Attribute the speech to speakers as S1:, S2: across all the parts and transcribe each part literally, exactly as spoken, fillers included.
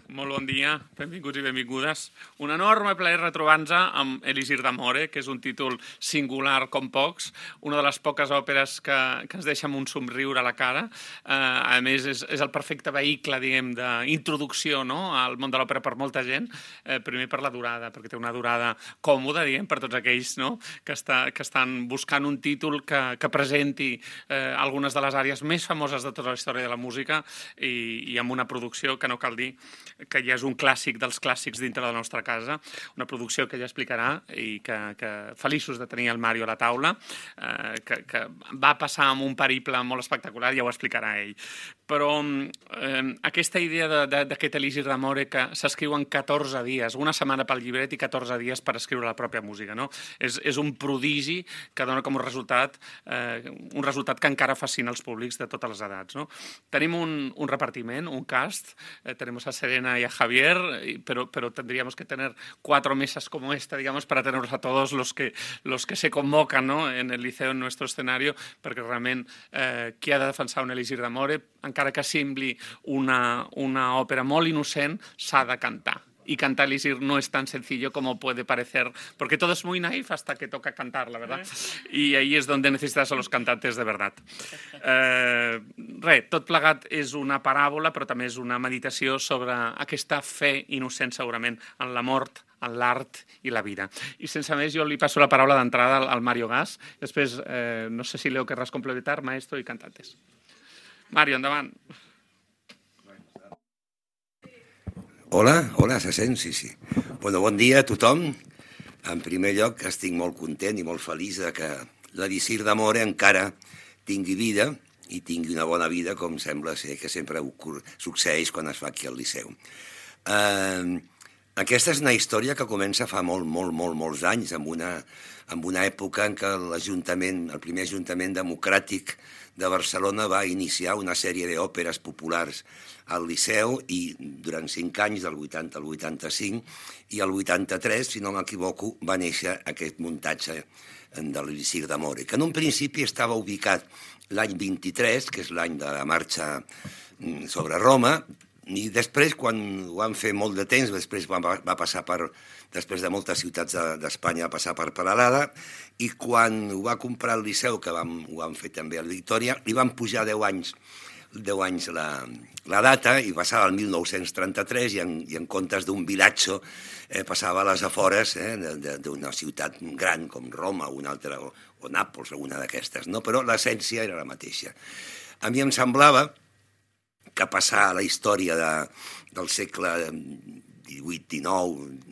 S1: Molt bon dia, benvinguts i benvingudes. Un enorme plaer retrobar-nos amb Elisir d'Amore, que és un títol singular com pocs, una de les poques òperes que, que ens deixa amb un somriure a la cara. Eh, a més, és, és el perfecte vehicle, diguem, d'introducció, no?, al món de l'òpera per molta gent. Eh, primer per la durada, perquè té una durada còmoda, diguem, per tots aquells, no?, que, està, que estan buscant un títol que, que presenti eh, algunes de les àrees més famoses de tota la història de la música i, i amb una producció que no cal dir que ja és un clàssic dels clàssics dintre de la nostra casa, una producció que ella explicarà i que, que feliços de tenir el Mario a la taula, eh, que, que va passar amb un periple molt espectacular, ja ho explicarà ell. Però eh, aquesta idea d'aquest Elisir d'Amore que s'escriu en catorze dies, una setmana pel llibret i catorze dies per escriure la pròpia música, no? És, és un prodigi que dona com un resultat, eh, un resultat que encara fascina els públics de totes les edats, no? Tenim un, un repartiment, un cast, eh, tenim a Serena y a Javier, pero, pero tendríamos que tener cuatro mesas como esta, digamos, para tenerlos a todos los que, los que se convocan, ¿no?, en el Liceo, en nuestro escenario, perquè realment eh, qui ha de defensar un Elisir d'Amore, encara que sembli una, una òpera molt innocent, s'ha de cantar. Y cantar Elisir no es tan sencillo como puede parecer, porque todo es muy naif hasta que toca cantar, la verdad. Y ahí es donde necesitas a los cantantes de verdad. Eh, res, tot plegat és una paràbola, però també és una meditació sobre aquesta fe innocent, segurament, en la mort, en l'art i la vida. I sense més, jo li passo la paraula d'entrada al, al Mario Gas. Després, eh, no sé si Leo querràs complementar, maestro i cantantes. Mario, endavant.
S2: Hola, hola, se sent? Sí, sí. Bueno, bon dia a tothom. En primer lloc, estic molt content i molt feliç de que l'Elisir d'Amore encara tingui vida i tingui una bona vida, com sembla ser que sempre succeeix quan es fa aquí al Liceu. Eh, aquesta és una història que comença fa molt, molt, molt, molts anys, amb una, amb una època en què l'Ajuntament, el primer Ajuntament democràtic de Barcelona va iniciar una sèrie d'òperes populars al Liceu i durant cinc anys, del vuitanta al vuitanta-cinc, i al vuitanta-tres, si no m'equivoco, va néixer aquest muntatge de l'Elisir d'Amore, que en un principi estava ubicat l'any vint-i-tres, que és l'any de la marxa sobre Roma, i després, quan ho van fer molt de temps, després va, va passar per, després de moltes ciutats d'Espanya, va passar per Peralada, i quan ho va comprar el Liceu, que vam, ho van fer també a Victòria, li van pujar deu anys, deu anys la, la data, i passava el mil nou-cents trenta-tres, i en, i en comptes d'un vilatge eh, passava a les afores eh, d'una ciutat gran com Roma o una altra, o, o Nàpols, alguna d'aquestes, no? Però l'essència era la mateixa. A mi em semblava que passar a la història de, del segle divuit dinou,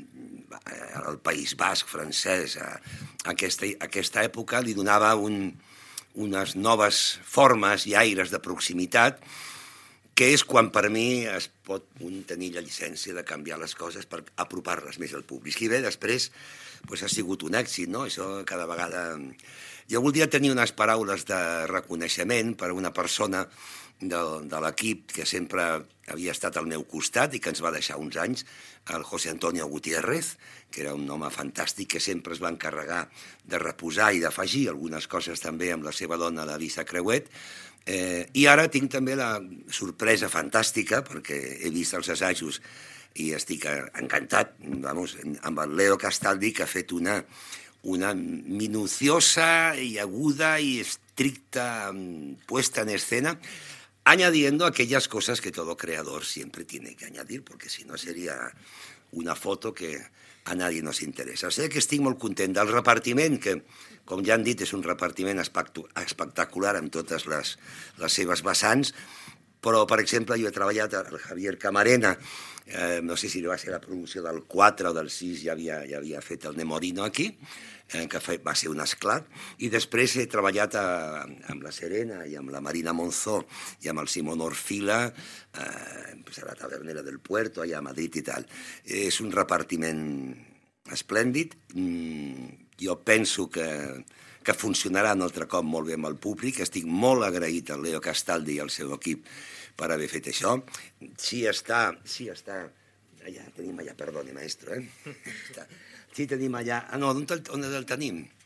S2: al País Basc francès, a aquesta, a aquesta època li donava un, unes noves formes i aires de proximitat, que és quan per mi es pot un tenir la llicència de canviar les coses per apropar-les més al públic. I bé, després pues, ha sigut un èxit, no? Això cada vegada... Jo voldria tenir unes paraules de reconeixement per a una persona de, de l'equip que sempre havia estat al meu costat i que ens va deixar uns anys, el José Antonio Gutiérrez, que era un home fantàstic que sempre es va encarregar de reposar i d'afegir algunes coses també amb la seva dona, l'Elisa Creuet. Eh, I ara tinc també la sorpresa fantàstica, perquè he vist els assajos i estic encantat, vamos, amb el Leo Castaldi, que ha fet una, una minuciosa y aguda y estricta puesta en escena, añadiendo aquellas cosas que todo creador siempre tiene que añadir, porque si no sería una foto que a nadie nos interessa. O sigui que estic molt content del repartiment, que, com ja han dit, és un repartiment espectacular amb totes les, les seves vessants, però, per exemple, jo he treballat amb el Javier Camarena, eh, no sé si va ser la producció del quatre o del sis, ja havia, ja havia fet el Nemorino aquí, eh, que va ser un esclat, i després he treballat a, amb la Serena i amb la Marina Monzó i amb el Simón Orfila, eh, a la Tavernera del Puerto, allà a Madrid i tal. És un repartiment esplèndid. Mm, jo penso que, que funcionarà un altre cop molt bé amb el públic. Estic molt agraït al Leo Castaldi i al seu equip per haver fet això. Sí està, sí està, allà tenim allà, perdoni, maestro, eh? Sí tenim allà, ah no, on el, on el tenim?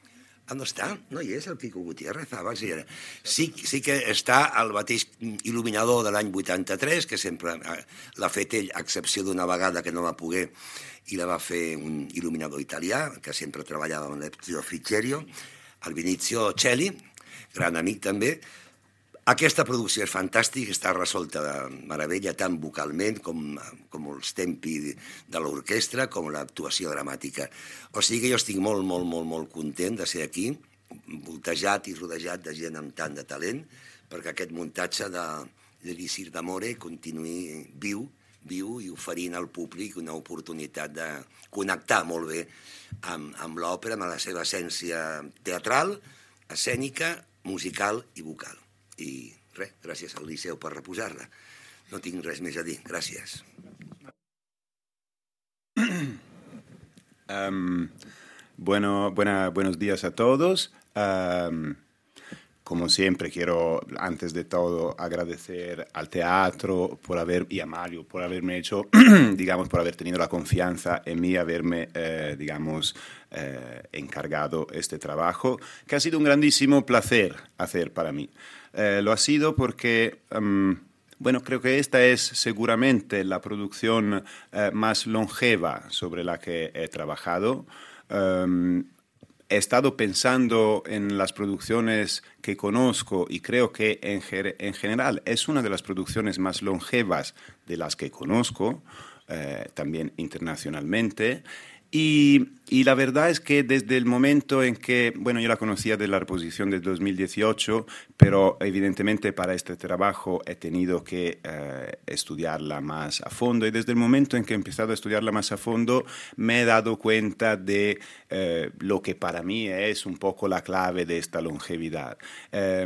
S2: On està? No hi és el Quico Gutiérrez? Ah, vaig dir. Sí, sí que està el mateix il·luminador de l'any vuitanta-tres, que sempre l'ha fet ell, a excepció d'una vegada que no va poder, i la va fer un il·luminador italià, que sempre treballava amb l'Eptio Frigerio, el Vinizio Celli, gran amic també. Aquesta producció és fantàstica, està resolta de meravella, tant vocalment com, com els tempi de l'orquestra, com l'actuació dramàtica. O sigui que jo estic molt, molt, molt, molt content de ser aquí, voltejat i rodejat de gent amb tant de talent, perquè aquest muntatge de, de l'Isir d'Amore continuï viu, viu i oferint al públic una oportunitat de connectar molt bé amb, amb l'òpera, amb la seva essència teatral, escènica, musical i vocal. I res, gràcies al Liceu per reposar-la. No tinc res més a dir. Gràcies.
S3: Um, bueno, buena, buenos días a todos. Um, como siempre, quiero, antes de todo, agradecer al teatro por haber, y a Mario por haberme hecho, digamos, por haber tenido la confianza en mí, haberme, eh, digamos, eh, encargado este trabajo, que ha sido un grandísimo placer hacer para mí. Eh, lo ha sido porque, um, bueno, creo que esta es seguramente la producción eh, más longeva sobre la que he trabajado. Um, he estado pensando en las producciones que conozco y creo que en, en general es una de las producciones más longevas de las que conozco, eh, también internacionalmente. Y, y la verdad es que desde el momento en que, bueno, yo la conocía de la reposición del dos mil dieciocho, pero evidentemente para este trabajo he tenido que eh, estudiarla más a fondo, y desde el momento en que he empezado a estudiarla más a fondo me he dado cuenta de eh, lo que para mí es un poco la clave de esta longevidad. Eh,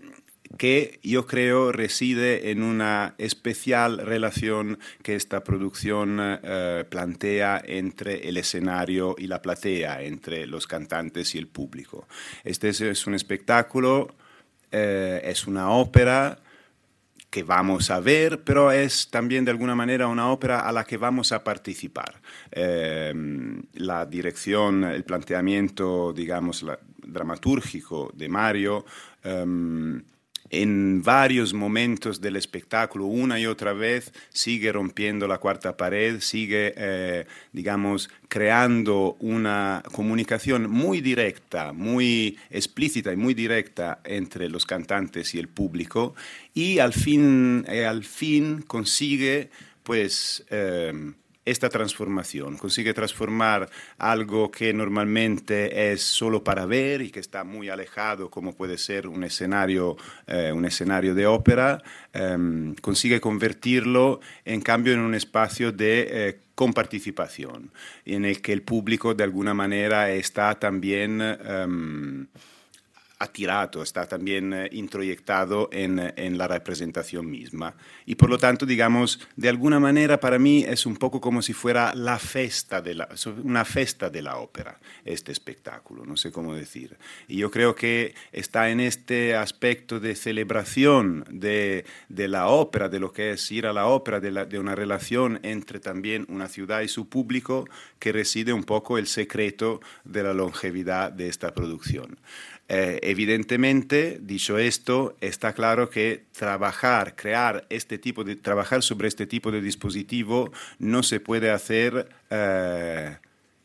S3: que yo creo reside en una especial relación que esta producción eh, plantea entre el escenario y la platea, entre los cantantes y el público. Este es, es un espectáculo, eh, es una ópera que vamos a ver, pero es también de alguna manera una ópera a la que vamos a participar. Eh, la dirección, el planteamiento, digamos, la, dramatúrgico de Mario, eh, en varios momentos del espectáculo, una y otra vez, sigue rompiendo la cuarta pared, sigue, eh, digamos, creando una comunicación muy directa, muy explícita y muy directa entre los cantantes y el público, y al fin, eh, al fin consigue, pues, eh, esta transformación, consigue transformar algo que normalmente es solo para ver y que está muy alejado, como puede ser un escenario, eh, un escenario de ópera, eh, consigue convertirlo en cambio en un espacio de eh, comparticipación, en el que el público de alguna manera está también eh, atirado, está también eh, introyectado en, en la representación misma. Y por lo tanto, digamos, de alguna manera para mí es un poco como si fuera la festa de la, una festa de la ópera, este espectáculo, no sé cómo decir. Y yo creo que está en este aspecto de celebración de, de la ópera, de lo que es ir a la ópera, de, la, de una relación entre también una ciudad y su público, que reside un poco el secreto de la longevidad de esta producción. Eh, evidentemente, dicho esto, está claro que trabajar, crear este tipo de, trabajar sobre este tipo de dispositivo no se puede hacer eh,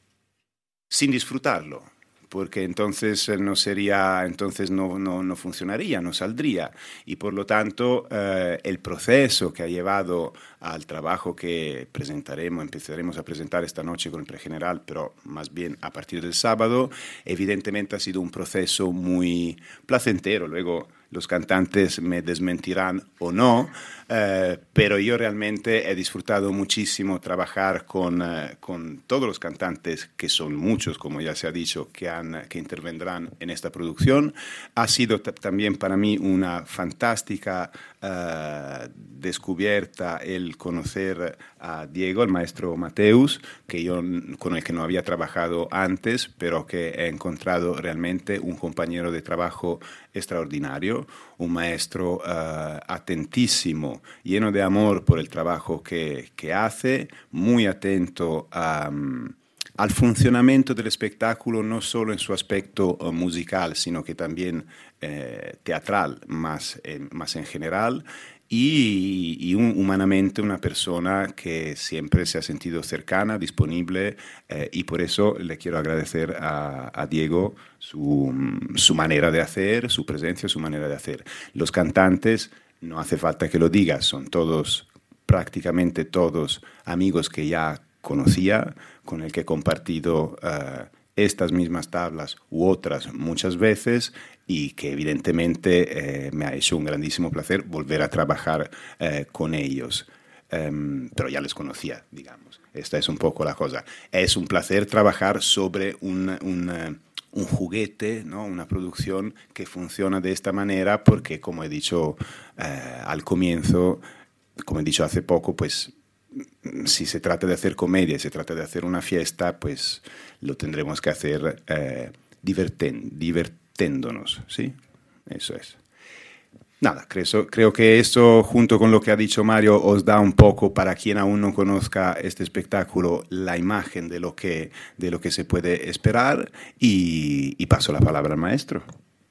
S3: sin disfrutarlo, porque entonces no sería, entonces no, no, no funcionaría, no saldría. Y por lo tanto, eh, el proceso que ha llevado al trabajo que presentaremos, empezaremos a presentar esta noche con el pregeneral, pero más bien a partir del sábado, evidentemente ha sido un proceso muy placentero. Luego los cantantes me desmentirán o no, eh, pero yo realmente he disfrutado muchísimo trabajar con, eh, con todos los cantantes, que son muchos, como ya se ha dicho, que, han, que intervendrán en esta producción. Ha sido también para mí una fantástica uh, descubierta el conocer a Diego, el maestro Mateus, que yo, con el que no había trabajado antes, pero que he encontrado realmente un compañero de trabajo extraordinario, un maestro uh, atentísimo, lleno de amor por el trabajo que, que hace, muy atento a, al funcionamiento del espectáculo, no solo en su aspecto uh, musical, sino que también eh, teatral, más, eh, más en general. Y, y un, humanamente una persona que siempre se ha sentido cercana, disponible, eh, y por eso le quiero agradecer a, a Diego su, su manera de hacer, su presencia, su manera de hacer. Los cantantes, no hace falta que lo digas, son todos, prácticamente todos amigos que ya conocía, con el que he compartido uh, estas mismas tablas u otras muchas veces, y que evidentemente eh, me ha hecho un grandísimo placer volver a trabajar eh, con ellos. Um, pero ya les conocía, digamos. Esta es un poco la cosa. Es un placer trabajar sobre un, un, uh, un juguete, ¿no? Una producción que funciona de esta manera porque, como he dicho uh, al comienzo, como he dicho hace poco, pues si se trata de hacer comedia, se trata de hacer una fiesta, pues lo tendremos que hacer eh, diverten, divirtiéndonos, ¿sí? Eso es. Nada, creo, creo que esto, junto con lo que ha dicho Mario, os da un poco, para quien aún no conozca este espectáculo, la imagen de lo que, de lo que se puede esperar, y, y paso la palabra al maestro.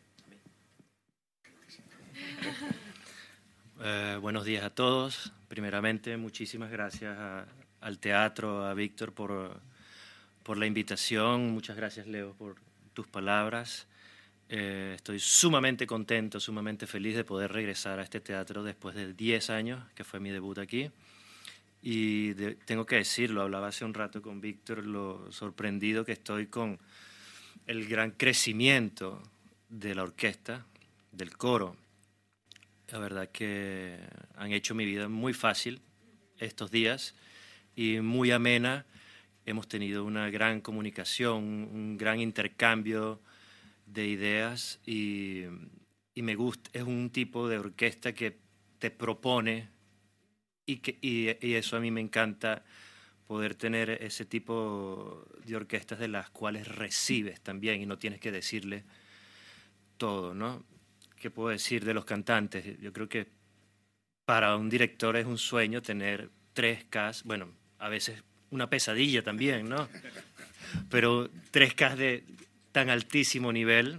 S4: Eh, buenos días a todos. Primeramente, muchísimas gracias a, al teatro, a Víctor por, por la invitación. Muchas gracias, Leo, por tus palabras. Eh, estoy sumamente contento, sumamente feliz de poder regresar a este teatro después de diez años, que fue mi debut aquí. Y de, tengo que decirlo, hablaba hace un rato con Víctor, lo sorprendido que estoy con el gran crecimiento de la orquesta, del coro. La verdad que han hecho mi vida muy fácil estos días y muy amena. Hemos tenido una gran comunicación, un gran intercambio de ideas y, y me gusta. Es un tipo de orquesta que te propone y, que, y, y eso a mí me encanta, poder tener ese tipo de orquestas de las cuales recibes también y no tienes que decirle todo, ¿no? ¿Qué puedo decir de los cantantes? Yo creo que para un director es un sueño tener tres Ks, bueno, a veces una pesadilla también, ¿no? Pero tres Ks de tan altísimo nivel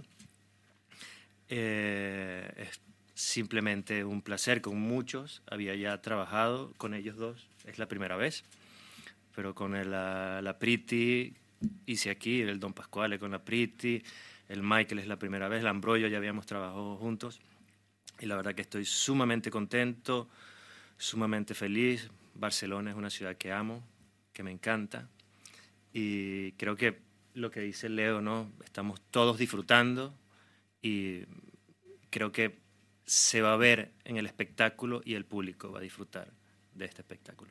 S4: eh, es simplemente un placer. Con muchos había ya trabajado, con ellos dos es la primera vez, pero con el, la, la Priti hice aquí, el Don Pasquale con la Priti, el Michael es la primera vez, el Ambroyo ya habíamos trabajado juntos y la verdad que estoy sumamente contento, sumamente feliz. Barcelona es una ciudad que amo, que me encanta y creo que lo que dice Leo, ¿no? Estamos todos disfrutando y creo que se va a ver en el espectáculo y el público va a disfrutar de este espectáculo.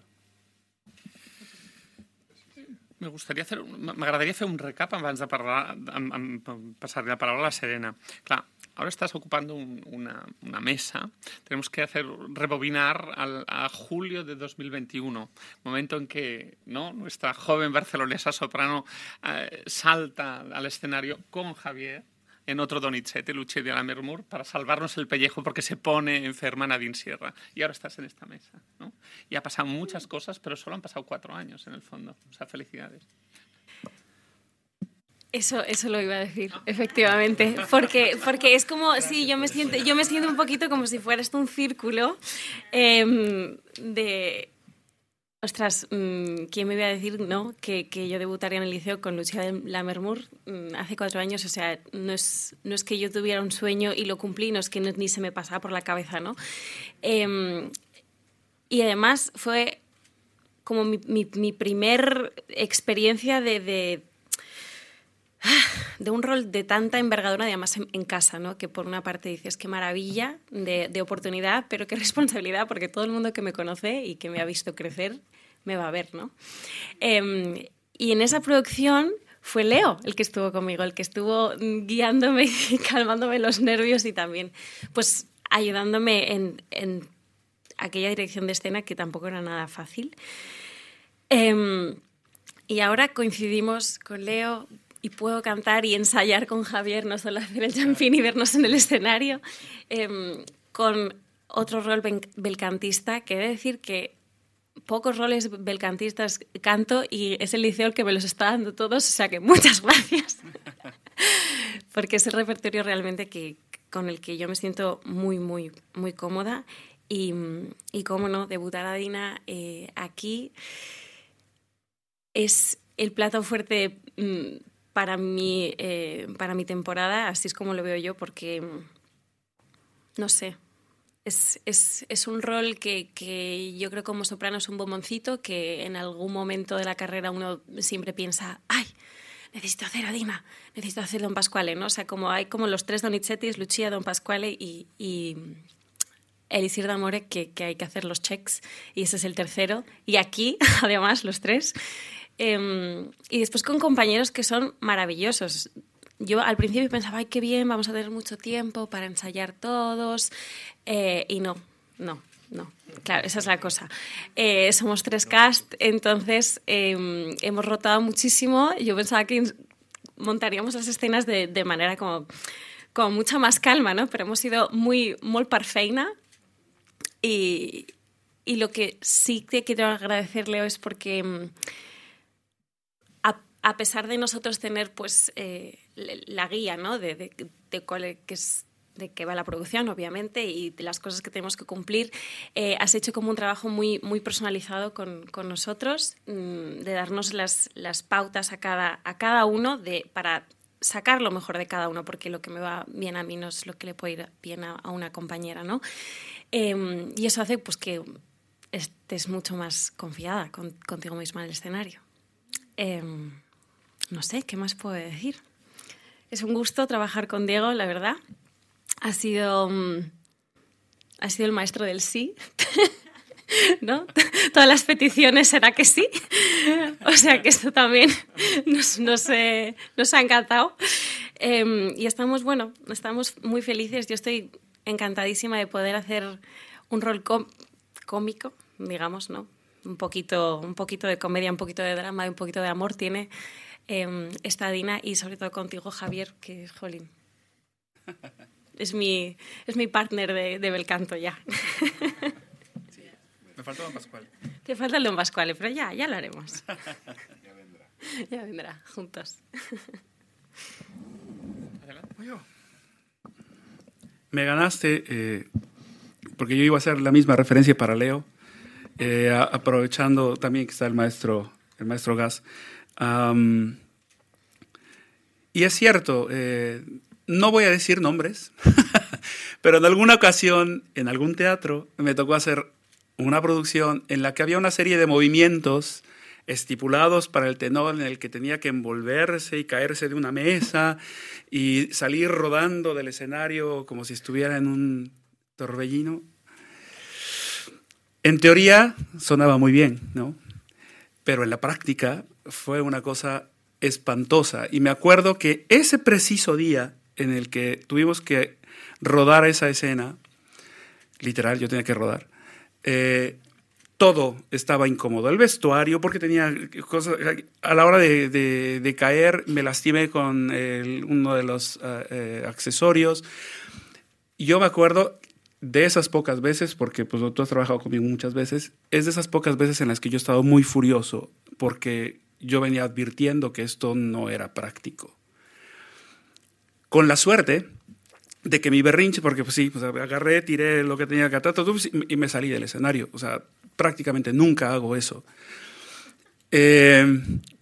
S1: Me gustaría fer, m'agradaria fer un recap abans de parlar, amb, amb, passar la palabra a la Serena. Clar, ahora estás ocupando un, una, una mesa. Tenemos que hacer rebobinar al, a julio de dos mil veintiuno, momento en que, ¿no?, nuestra joven barcelonesa soprano eh, salta al escenario con Javier en otro Donizetti, Luce de Lammermoor, para salvarnos el pellejo porque se pone enferma Nadine Sierra. Y ahora estás en esta mesa, ¿no? Y ha pasado muchas cosas, pero solo han pasado cuatro años en el fondo. O sea, felicidades.
S5: Eso, eso lo iba a decir, efectivamente, porque, porque es como, sí, yo me siento, yo me siento un poquito como si fuera esto un círculo eh, de... Ostras, ¿quién me iba a decir, no, que, que yo debutaría en el liceo con Lucia de Lammermoor hace cuatro años? O sea, no es, no es que yo tuviera un sueño y lo cumplí, no es que no, ni se me pasaba por la cabeza, ¿no? Eh, y además fue como mi, mi, mi primer experiencia de, de, de un rol de tanta envergadura, además en, en casa, ¿no? Que por una parte dices, qué maravilla de, de oportunidad, pero qué responsabilidad, porque todo el mundo que me conoce y que me ha visto crecer me va a ver, ¿no? Eh, y en esa producción fue Leo el que estuvo conmigo, el que estuvo guiándome y calmándome los nervios y también pues ayudándome en, en aquella dirección de escena que tampoco era nada fácil. Eh, y ahora coincidimos con Leo y puedo cantar y ensayar con Javier, no solo hacer el jumping y vernos en el escenario, eh, con otro rol belcantista que he de decir que pocos roles belcantistas canto y es el liceo el que me los está dando todos, o sea que muchas gracias. Porque es el repertorio realmente que, con el que yo me siento muy, muy, muy cómoda. Y, y cómo no, debutar a Dina eh, aquí es el plato fuerte mm, para, mi, eh, para mi temporada, así es como lo veo yo, porque, no sé, es, es, es un rol que, que yo creo como soprano es un bomboncito que en algún momento de la carrera uno siempre piensa, ¡ay! Necesito hacer a Dina, necesito hacer Don Pasquale, ¿no? O sea, como hay como los tres Donizettis, Lucia, Don Pasquale y, y Elisir d'Amore, que, que hay que hacer los checks, y ese es el tercero. Y aquí, además, los tres. Eh, y después con compañeros que son maravillosos. Yo al principio pensaba, ay, qué bien, vamos a tener mucho tiempo para ensayar todos. Eh, y no, no. No, claro, esa es la cosa. Eh, somos tres cast, entonces eh, hemos rotado muchísimo. Yo pensaba que montaríamos las escenas de, de manera como, como mucha más calma, ¿no? Pero hemos sido muy, muy per feina. Y, y lo que sí te quiero agradecer, Leo, es porque a, a pesar de nosotros tener pues eh, la guía, ¿no? de, de, de cuál que es de qué va la producción, obviamente, y de las cosas que tenemos que cumplir, eh, has hecho como un trabajo muy, muy personalizado con, con nosotros, mmm, de darnos las, las pautas a cada, a cada uno de, para sacar lo mejor de cada uno, porque lo que me va bien a mí no es lo que le puede ir bien a, a una compañera, ¿no? Eh, y eso hace pues, que estés mucho más confiada con, contigo misma en el escenario. Eh, no sé, ¿qué más puedo decir? Es un gusto trabajar con Diego, la verdad. Ha sido, ha sido el maestro del sí, ¿no? Todas las peticiones será que sí. O sea que esto también nos, nos, eh, nos ha encantado. Eh, y estamos, bueno, estamos muy felices. Yo estoy encantadísima de poder hacer un rol com- cómico, digamos, ¿no? Un poquito, un poquito de comedia, un poquito de drama y un poquito de amor tiene eh, esta Dina, y sobre todo contigo, Javier, que, jolín, es mi, es mi partner de, de bel canto ya.
S6: Sí, me falta Don Pasquale.
S5: Te falta el Don Pasquale, pero ya, ya lo haremos. Ya vendrá. Ya vendrá, juntos.
S6: Me ganaste, eh, porque yo iba a hacer la misma referencia para Leo, eh, a, aprovechando también que está el maestro, el maestro Gas. Um, y es cierto, eh, no voy a decir nombres, pero en alguna ocasión, en algún teatro, me tocó hacer una producción en la que había una serie de movimientos estipulados para el tenor, en el que tenía que envolverse y caerse de una mesa y salir rodando del escenario como si estuviera en un torbellino. En teoría sonaba muy bien, ¿no? Pero en la práctica fue una cosa espantosa. Y me acuerdo que ese preciso día en el que tuvimos que rodar esa escena, literal, yo tenía que rodar, eh, todo estaba incómodo. El vestuario, porque tenía cosas... A la hora de, de, de caer, me lastimé con el, uno de los uh, eh, accesorios. Y yo me acuerdo de esas pocas veces, porque pues, tú has trabajado conmigo muchas veces, es de esas pocas veces en las que yo he estado muy furioso, porque yo venía advirtiendo que esto no era práctico. Con la suerte de que mi berrinche, porque pues sí, pues agarré, tiré lo que tenía que atar y me salí del escenario. O sea, prácticamente nunca hago eso. Eh,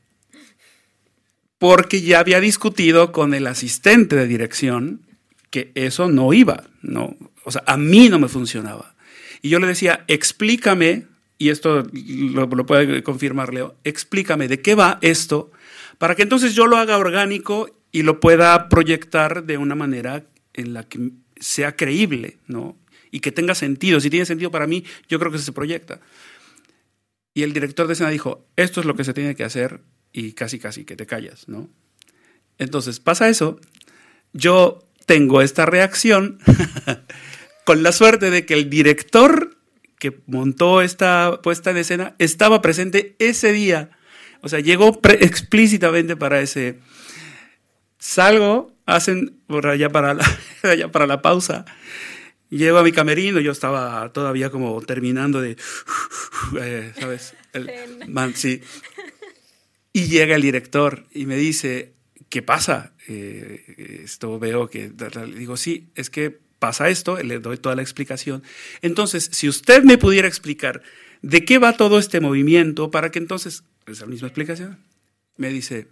S6: porque ya había discutido con el asistente de dirección que eso no iba, ¿no? O sea, a mí no me funcionaba. Y yo le decía, explícame, y esto lo, lo puede confirmar Leo, explícame de qué va esto, para que entonces yo lo haga orgánico y lo pueda proyectar de una manera en la que sea creíble, ¿no? Y que tenga sentido. Si tiene sentido para mí, yo creo que se proyecta. Y el director de escena dijo, esto es lo que se tiene que hacer, y casi casi que te callas, ¿no? Entonces pasa eso, yo tengo esta reacción con la suerte de que el director que montó esta puesta en escena estaba presente ese día. O sea, llegó pre- explícitamente para ese. Salgo, hacen por allá para la, allá para la pausa. Llego a mi camerino, yo estaba todavía como terminando de... eh, ¿sabes? El, man, sí. Y llega el director y me dice, ¿qué pasa? Eh, esto veo que... Digo, sí, es que pasa esto, le doy toda la explicación. Entonces, si usted me pudiera explicar de qué va todo este movimiento, para que entonces... Es la misma explicación. Me dice,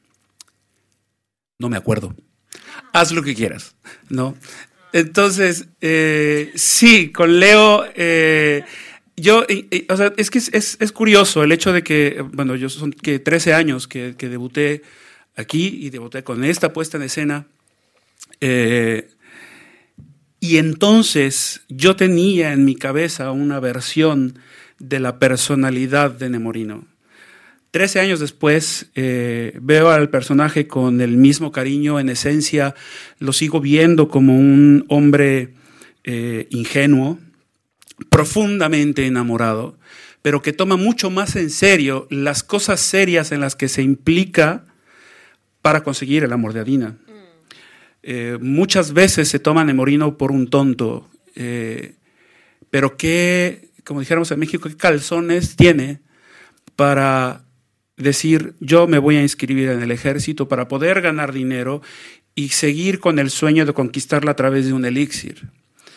S6: no me acuerdo. Haz lo que quieras, ¿no? Entonces, eh, sí, con Leo... Eh, Yo, eh, o sea, es que es, es, es curioso el hecho de que, bueno, yo son que trece años que, que debuté aquí y debuté con esta puesta en escena. Eh, y entonces yo tenía en mi cabeza una versión de la personalidad de Nemorino. Trece años después eh, veo al personaje con el mismo cariño, en esencia lo sigo viendo como un hombre eh, ingenuo, profundamente enamorado, pero que toma mucho más en serio las cosas serias en las que se implica para conseguir el amor de Adina. Mm. Eh, muchas veces se toma a Nemorino por un tonto, eh, pero qué, como dijéramos en México, qué calzones tiene para decir, yo me voy a inscribir en el ejército para poder ganar dinero y seguir con el sueño de conquistarla a través de un elixir.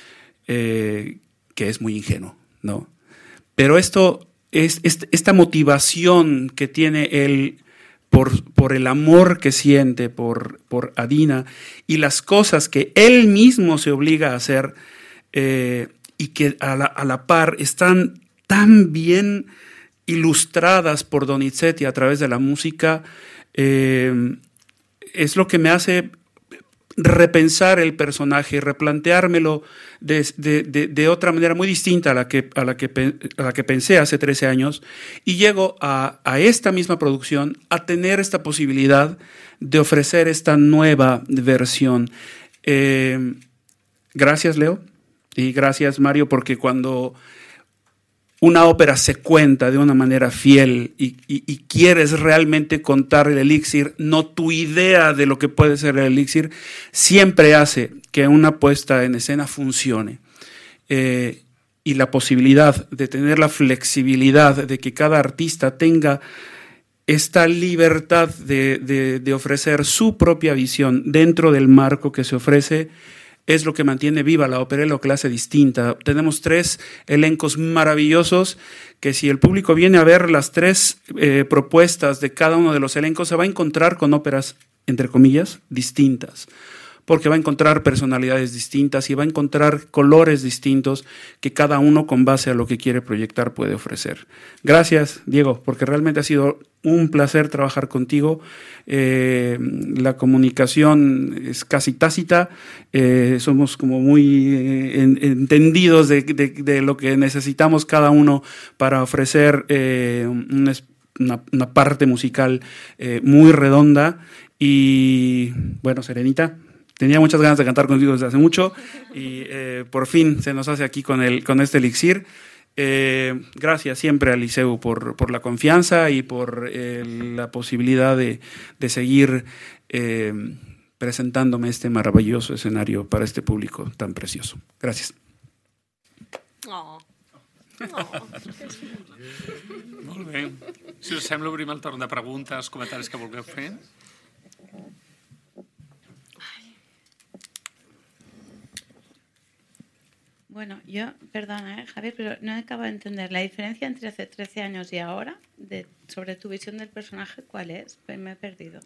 S6: Eh, que es muy ingenuo, ¿no? Pero esto es, es esta motivación que tiene él por, por el amor que siente por, por Adina y las cosas que él mismo se obliga a hacer eh, y que a la, a la par están tan bien ilustradas por Donizetti a través de la música, eh, es lo que me hace repensar el personaje, replanteármelo de, de, de, de otra manera muy distinta a la, que, a, la que, a la que pensé hace trece años, y llego a, a esta misma producción a tener esta posibilidad de ofrecer esta nueva versión. Eh, gracias, Leo, y gracias, Mario, porque cuando una ópera se cuenta de una manera fiel y, y, y quieres realmente contar el elixir, no tu idea de lo que puede ser el elixir, siempre hace que una puesta en escena funcione. Eh, y la posibilidad de tener la flexibilidad de que cada artista tenga esta libertad de, de, de ofrecer su propia visión dentro del marco que se ofrece, es lo que mantiene viva la ópera y lo que la hace distinta. Tenemos tres elencos maravillosos que si el público viene a ver las tres eh, propuestas de cada uno de los elencos, se va a encontrar con óperas, entre comillas, distintas, porque va a encontrar personalidades distintas y va a encontrar colores distintos que cada uno con base a lo que quiere proyectar puede ofrecer. Gracias, Diego, porque realmente ha sido un placer trabajar contigo. Eh, la comunicación es casi tácita, eh, somos como muy eh, en, entendidos de, de, de lo que necesitamos cada uno para ofrecer eh, una, una, una parte musical eh, muy redonda. Y bueno, Serenita, tenía muchas ganas de cantar contigo desde hace mucho y eh, por fin se nos hace aquí con, el, con este elixir. Eh, gracias siempre a Liceu por, por la confianza y por eh, la posibilidad de, de seguir eh, presentándome este maravilloso escenario para este público tan precioso. Gracias.
S5: Oh. Oh.
S1: Molt bé. Si us sembla, obrim el torn de preguntes, comentaris que vulgueu fer.
S7: Bueno, yo, perdona, ¿eh, Javier, pero no acabo de entender la diferencia entre hace trece años y ahora, de, sobre tu visión del personaje, ¿cuál es? Pues me he perdido.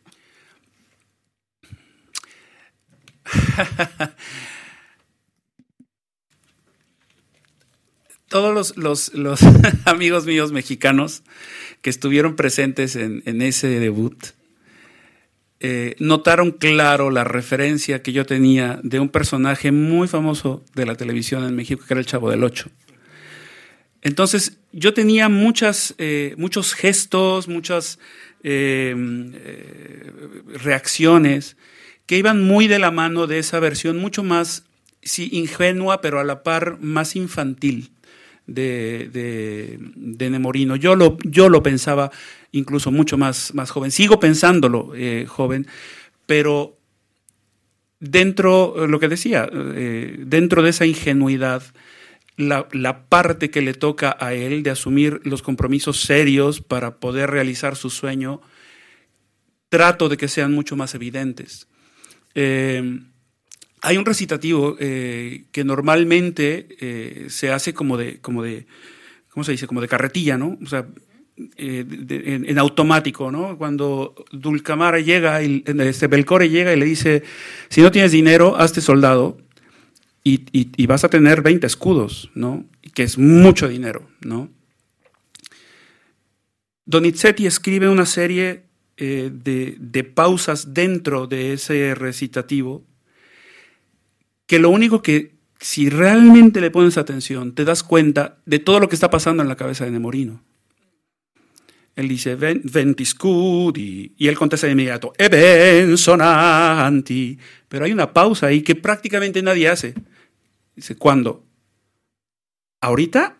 S6: Todos los, los, los amigos míos mexicanos que estuvieron presentes en, en ese debut Eh, notaron claro la referencia que yo tenía de un personaje muy famoso de la televisión en México, que era el Chavo del Ocho. Entonces, yo tenía muchas, eh, muchos gestos, muchas eh, eh, reacciones que iban muy de la mano de esa versión mucho más, sí, ingenua, pero a la par más infantil de, de, de Nemorino. Yo lo, yo lo pensaba incluso mucho más, más joven. Sigo pensándolo eh, joven, pero dentro, lo que decía, eh, dentro de esa ingenuidad la, la parte que le toca a él de asumir los compromisos serios para poder realizar su sueño, trato de que sean mucho más evidentes. Eh, hay un recitativo eh, que normalmente eh, se hace como de, como de, ¿cómo se dice? Como de carretilla, ¿no? O sea, eh, de, de, en, en automático, ¿no? Cuando Dulcamara llega, y, este Belcore llega y le dice, si no tienes dinero, hazte soldado y, y, y vas a tener veinte escudos, ¿no? Que es mucho dinero, ¿no? Donizetti escribe una serie eh, de, de pausas dentro de ese recitativo que lo único que, si realmente le pones atención, te das cuenta de todo lo que está pasando en la cabeza de Nemorino. Él dice, venti scudi, y él contesta de inmediato, e ben sonanti. Pero hay una pausa ahí que prácticamente nadie hace. Dice, ¿cuándo? ¿Ahorita?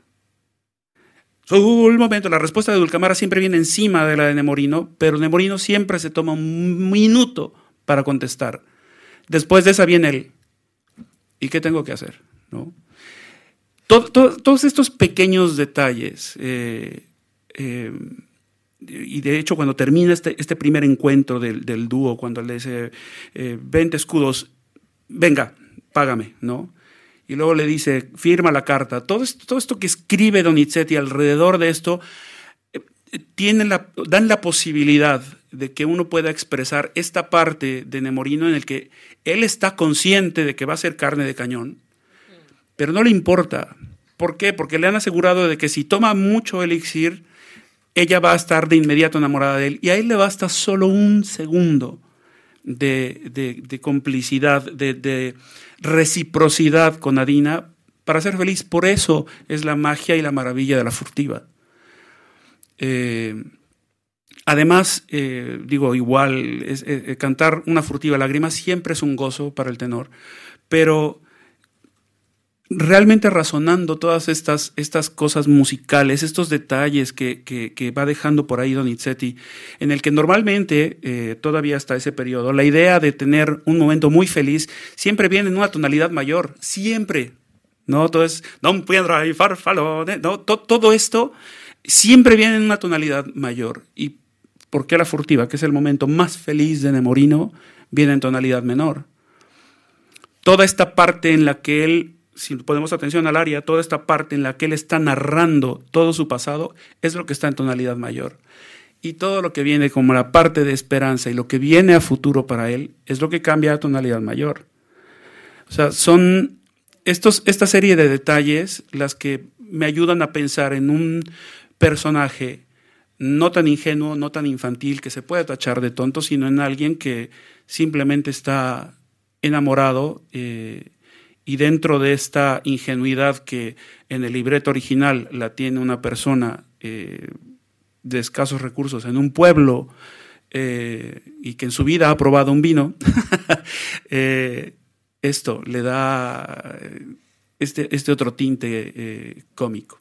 S6: Sul momento. La respuesta de Dulcamara siempre viene encima de la de Nemorino, pero Nemorino siempre se toma un minuto para contestar. Después de esa viene él. ¿Y qué tengo que hacer? ¿No? Todo, todo, todos estos pequeños detalles, eh, eh, y de hecho cuando termina este, este primer encuentro del, del dúo, cuando le dice, eh, veinte escudos, venga, págame, ¿no? Y luego le dice, firma la carta. Todo esto, todo esto que escribe Donizetti alrededor de esto, eh, tiene la, dan la posibilidad de que uno pueda expresar esta parte de Nemorino en el que él está consciente de que va a ser carne de cañón, pero no le importa. ¿Por qué? Porque le han asegurado de que si toma mucho elixir, ella va a estar de inmediato enamorada de él, y a él le basta solo un segundo de, de, de complicidad, de, de reciprocidad con Adina para ser feliz. Por eso es la magia y la maravilla de la furtiva. Eh, Además, eh, digo, igual, es, eh, cantar una furtiva lágrima siempre es un gozo para el tenor, pero realmente razonando todas estas, estas cosas musicales, estos detalles que, que, que va dejando por ahí Donizetti, en el que normalmente, eh, todavía hasta ese periodo, la idea de tener un momento muy feliz siempre viene en una tonalidad mayor, siempre, ¿no? Todo es, non piedra y farfalone, ¿no? Todo, todo esto siempre viene en una tonalidad mayor. ¿Y por qué la furtiva, que es el momento más feliz de Nemorino, viene en tonalidad menor? Toda esta parte en la que él, si ponemos atención al aria, toda esta parte en la que él está narrando todo su pasado, es lo que está en tonalidad mayor. Y todo lo que viene como la parte de esperanza y lo que viene a futuro para él, es lo que cambia a tonalidad mayor. O sea, son estos, esta serie de detalles las que me ayudan a pensar en un personaje no tan ingenuo, no tan infantil, que se puede tachar de tonto, sino en alguien que simplemente está enamorado, eh, y dentro de esta ingenuidad que en el libreto original la tiene una persona eh, de escasos recursos en un pueblo, eh, y que en su vida ha probado un vino, eh, esto le da este, este otro tinte eh, cómico.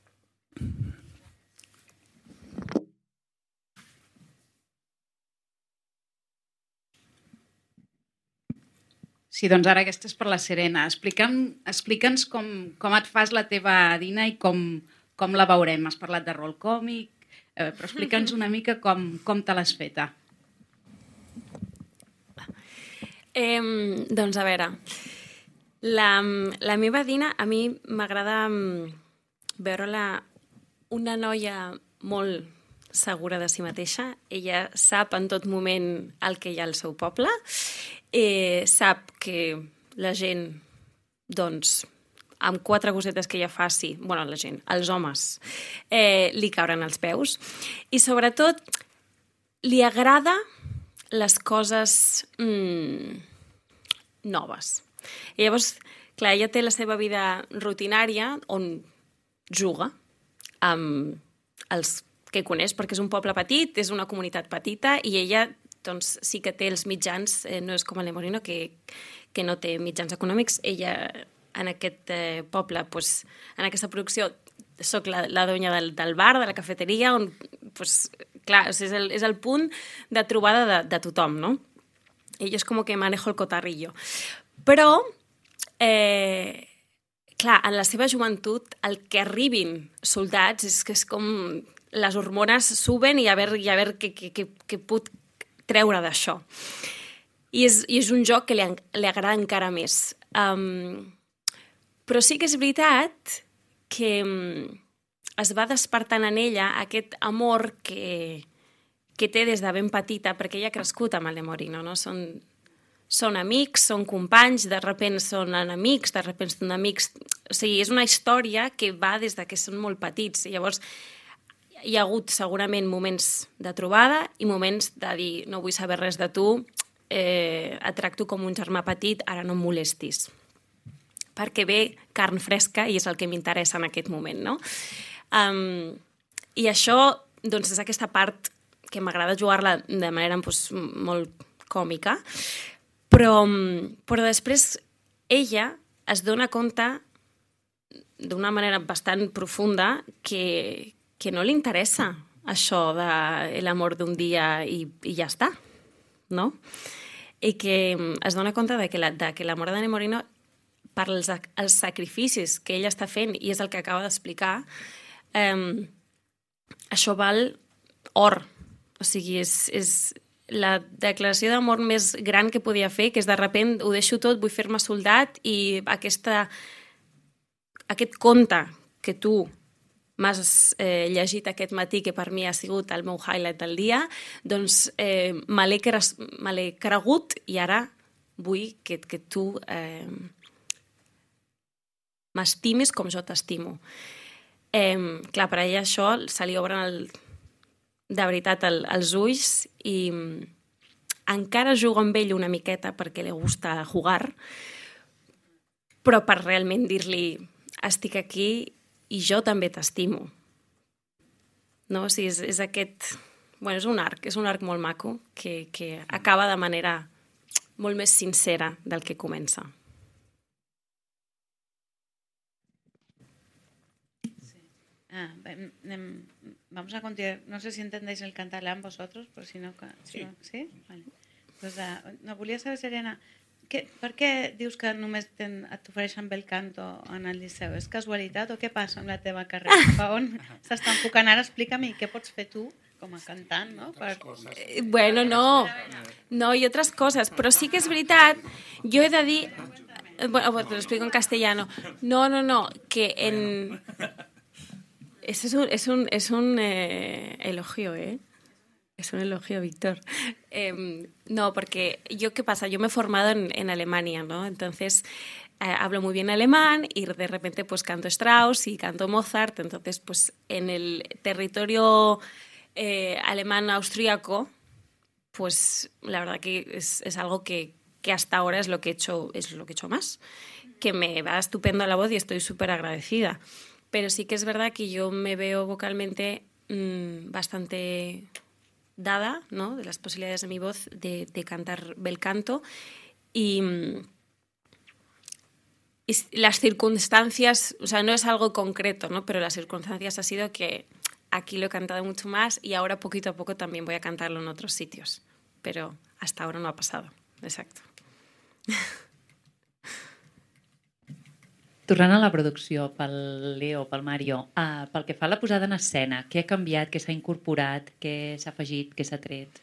S8: Sí, doncs ara aquesta és per la Serena. Explica'm, explica'ns com, com et fas la teva Adina i com, com la veurem. Has parlat de rol còmic, eh, però explica'ns una mica com, com te l'has feta.
S5: Eh, doncs a veure, la, la meva Adina, a mi m'agrada veure-la una noia molt segura de si mateixa. Ella sap en tot moment el que hi ha al seu poble, eh, sap que la gent, doncs, amb quatre cosetes que ella faci, bueno, la gent, els homes, eh, li cauran als peus, i sobretot li agrada les coses mm, noves. I llavors, clar, ella té la seva vida rutinària on juga amb els que coneix, perquè és un poble petit, és una comunitat petita, i ella doncs, sí que té els mitjans, eh, no és com el Nemorino, que, que no té mitjans econòmics. Ella, en aquest eh, poble, pues, en aquesta producció, soc la, la donya del, del bar, de la cafeteria, on, pues, clar, és el, és el punt de trobada de, de tothom, no? Ella és com que manejo el cotarrillo. Però, eh, clar, en la seva joventut, el que arribin soldats és que és com les hormones suben i a veure, i a veure què, què, què, què puc treure d'això. I és, I és un joc que li, li agrada encara més. Um, però sí que és veritat que um, es va despertant en ella aquest amor que, que té des de ben petita, perquè ella ha crescut amb el Nemorino, no? Són, són amics, són companys, de repent són enemics, de repent són amics... O sigui, és una història que va des de que són molt petits. I llavors hi ha hagut segurament moments de trobada i moments de dir no vull saber res de tu, eh, et tracto com un germà petit, ara no em molestis. Perquè ve carn fresca i és el que m'interessa en aquest moment, no? Um, I això, doncs, és aquesta part que m'agrada jugar-la de manera doncs, molt còmica, però, però després ella es dona compte d'una manera bastant profunda que, que no li interessa això de l'amor d'un dia i, i ja està, no? I que es dona compte de que, la, de que l'amor de Nemorino, per els, els sacrificis que ella està fent, i és el que acaba d'explicar, eh, això val or. O sigui, és, és la declaració d'amor més gran que podia fer, que és de repent ho deixo tot, vull fer-me soldat i aquesta, aquest conte que tu m'has eh, llegit aquest matí, que per mi ha sigut el meu highlight del dia, doncs eh, me l'he cre cregut i ara vull que, que tu eh, m'estimis com jo t'estimo. Eh, clar, per a ella això se li obren el, de veritat el, els ulls i encara juga amb ell una miqueta perquè li gusta jugar, però per realment dir-li estic aquí i jo també t'estimo. No? O sigui, és, és aquest... Bueno, és un arc, és un arc molt maco que, que acaba de manera molt més sincera del que comença.
S7: Ah, anem, vamos a continuar. No sé si entendéis el catalán vosotros, pero si no... Si sí. No, ¿sí? Vale. Pues, uh, no, volia saber, Serena, que, per què dius que només t'ofereixen bel canto en el Liceu? És casualitat o què passa amb la teva carrera? Per on s'està enfocant ara? Explica-mi què pots fer tu com a cantant, no? Per...
S5: Eh, bueno, no. No, i altres coses. Però sí que és veritat, jo he de dir... Bueno, te lo explico en castellano. No, no, no, que en... Es un, es un, es un eh, elogio, ¿eh? Es un elogio, Víctor. Eh, no, porque yo, ¿qué pasa? Yo me he formado en, en Alemania, ¿no? Entonces, eh, hablo muy bien alemán y de repente pues canto Strauss y canto Mozart. Entonces, pues en el territorio eh, alemán-austríaco, pues la verdad que es, es algo que, que hasta ahora es lo que he hecho, es lo que he hecho más. Que me va estupendo la voz y estoy súper agradecida. Pero sí que es verdad que yo me veo vocalmente mmm, bastante dada, ¿no? De las posibilidades de mi voz de, de cantar bel canto y, y las circunstancias, o sea, no es algo concreto, ¿no? Pero las circunstancias ha sido que aquí lo he cantado mucho más y ahora poquito a poco también voy a cantarlo en otros sitios, pero hasta ahora no ha pasado, exacto.
S8: Tornant a la producció, pel Leo, pel Mario, uh, pel que fa a la posada en escena, què ha canviat, què s'ha incorporat, què s'ha afegit, què s'ha tret?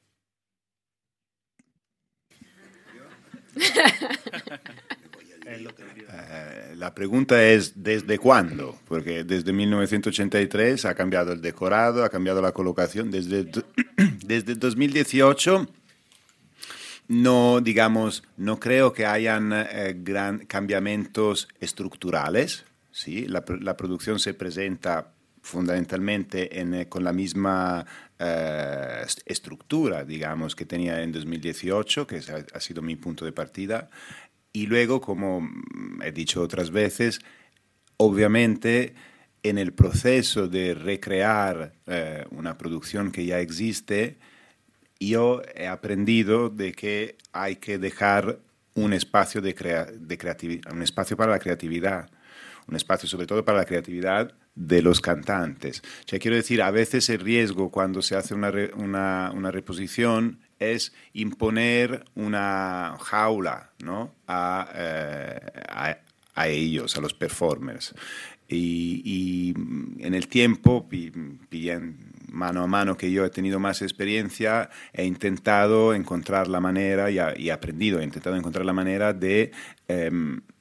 S3: Eh, la pregunta es ¿desde cuándo? Porque desde mil novecientos ochenta y tres ha cambiado el decorado, ha cambiado la colocación. Desde, desde dos mil dieciocho... No, digamos, no creo que hayan eh, gran cambiamientos estructurales. ¿Sí? La, la producción se presenta fundamentalmente en, con la misma eh, estructura, digamos, que tenía en dos mil dieciocho, que ha, ha sido mi punto de partida. Y luego, como he dicho otras veces, obviamente en el proceso de recrear eh, una producción que ya existe, yo he aprendido de que hay que dejar un espacio, de crea de creatividad, un espacio para la creatividad, un espacio sobre todo para la creatividad de los cantantes. O sea, quiero decir, a veces el riesgo cuando se hace una, re una, una reposición es imponer una jaula, ¿no? a, eh, a, a ellos, a los performers. Y, y en el tiempo, mano a mano que yo he tenido más experiencia, he intentado encontrar la manera, y, ha, y he aprendido, he intentado encontrar la manera de, eh,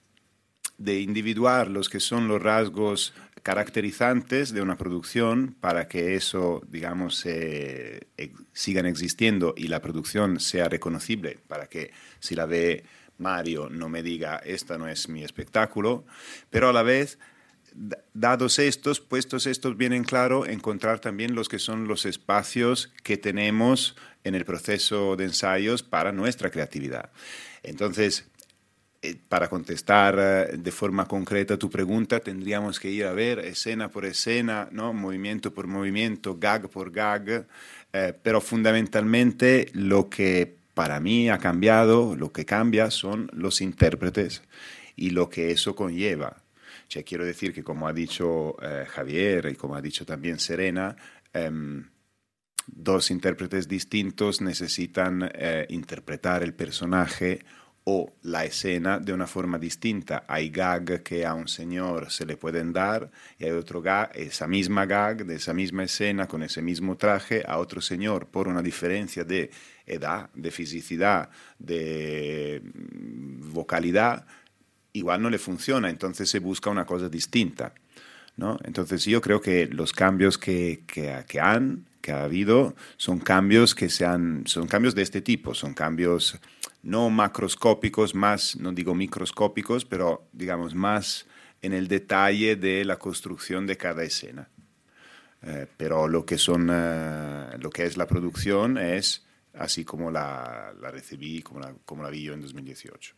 S3: de individuar los que son los rasgos caracterizantes de una producción para que eso, digamos, eh, eh, sigan existiendo y la producción sea reconocible, para que si la ve Mario no me diga, esta no es mi espectáculo, pero a la vez, dados estos, puestos estos bien en claro, encontrar también los que son los espacios que tenemos en el proceso de ensayos para nuestra creatividad. Entonces, eh, para contestar eh, de forma concreta tu pregunta, tendríamos que ir a ver escena por escena, ¿no? Movimiento por movimiento, gag por gag, eh, pero fundamentalmente lo que para mí ha cambiado, lo que cambia son los intérpretes y lo que eso conlleva. Cioè, quiero decir que, como ha dicho eh, Javier y como ha dicho también Serena, eh, dos intérpretes distintos necesitan eh, interpretar el personaje o la escena de una forma distinta. Hay gag que a un señor se le pueden dar y hay otro gag, esa misma gag de esa misma escena con ese mismo traje a otro señor por una diferencia de edad, de fisicidad, de vocalidad, igual no le funciona, entonces se busca una cosa distinta, ¿no? Entonces yo creo que los cambios que, que, que han, que ha habido, son cambios que se han, son cambios de este tipo, son cambios no macroscópicos, más, no digo microscópicos, pero digamos más en el detalle de la construcción de cada escena. Eh, pero lo que son, eh, lo que es la producción es así como la, la recibí, como la, como la vi yo en dos mil dieciocho.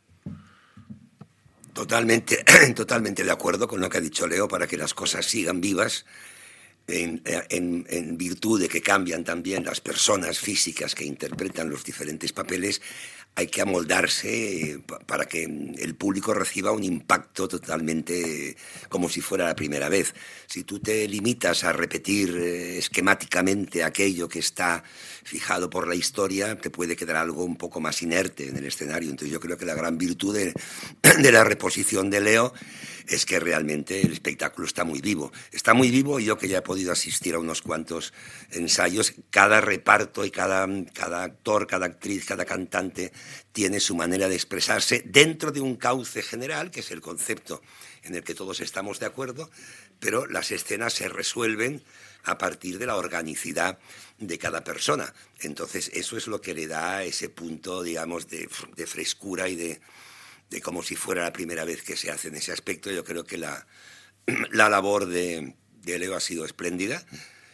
S2: Totalmente, totalmente de acuerdo con lo que ha dicho Leo, para que las cosas sigan vivas, en, en, en virtud de que cambian también las personas físicas que interpretan los diferentes papeles. Hay que amoldarse para que el público reciba un impacto totalmente como si fuera la primera vez. Si tú te limitas a repetir esquemáticamente aquello que está fijado por la historia, te puede quedar algo un poco más inerte en el escenario. Entonces yo creo que la gran virtud de, de la reposición de Leo es que realmente el espectáculo está muy vivo. Está muy vivo, y yo que ya he podido asistir a unos cuantos ensayos, cada reparto y cada, cada actor, cada actriz, cada cantante tiene su manera de expresarse dentro de un cauce general, que es el concepto en el que todos estamos de acuerdo, pero las escenas se resuelven a partir de la organicidad de cada persona. Entonces eso es lo que le da ese punto, digamos, de, de frescura y de, de como si fuera la primera vez que se hace en ese aspecto. Yo creo que la, la labor de, de Leo ha sido espléndida.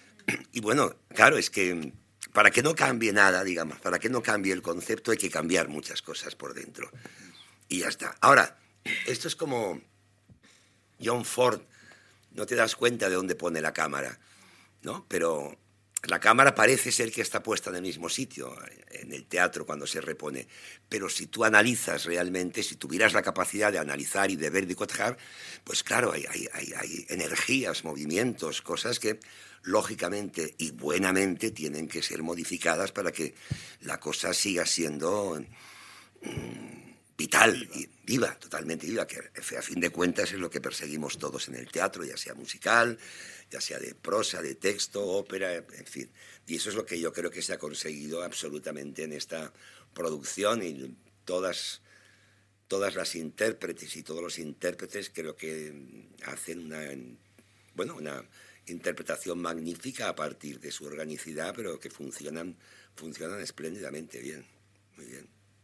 S2: Y bueno, claro, es que para que no cambie nada, digamos, para que no cambie el concepto, hay que cambiar muchas cosas por dentro. Y ya está. Ahora, esto es como John Ford, no te das cuenta de dónde pone la cámara, ¿no? Pero la cámara parece ser que está puesta en el mismo sitio, en el teatro cuando se repone. Pero si tú analizas realmente, si tuvieras la capacidad de analizar y de ver, de cotejar, pues claro, hay, hay, hay, hay energías, movimientos, cosas que lógicamente y buenamente tienen que ser modificadas para que la cosa siga siendo mmm, vital y viva, totalmente viva, que a fin de cuentas es lo que perseguimos todos en el teatro, ya sea musical, ya sea de prosa, de texto, ópera, en fin. Y eso es lo que yo creo que se ha conseguido absolutamente en esta producción, y todas, todas las intérpretes y todos los intérpretes creo que hacen una, bueno, una interpretación magnífica a partir de su organicidad, pero que funcionan, funcionan espléndidamente bien, muy bien.